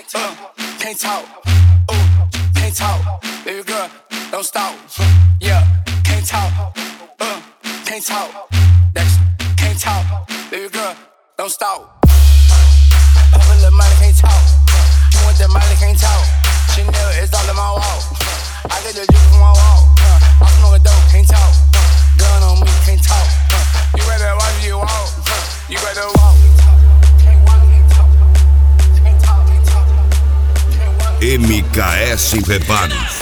Can't talk, can't talk. Baby girl, don't stop. Yeah, can't talk, can't talk. That's can't talk. Baby girl, don't stop. Pop a little money, can't talk. You want that money, can't talk. Chanel is all in my wall. I get the juice from my wall. I smoke a dope, can't talk. Gun on me, can't talk. You better watch you walk. You better walk. MKS Reparos.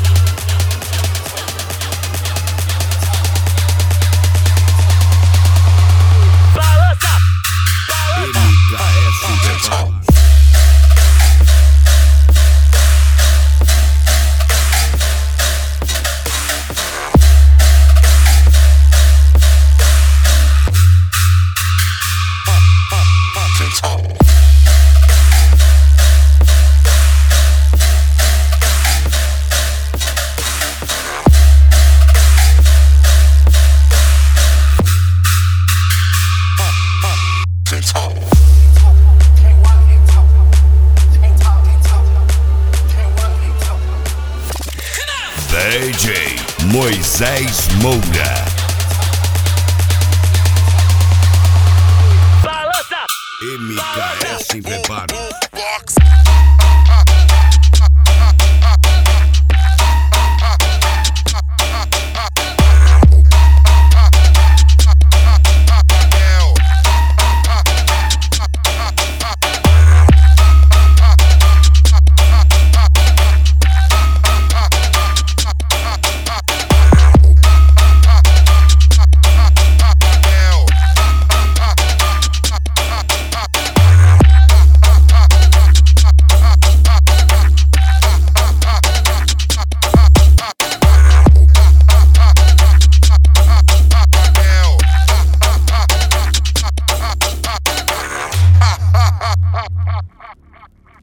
DJ Moisés Moura. MKS Reparos.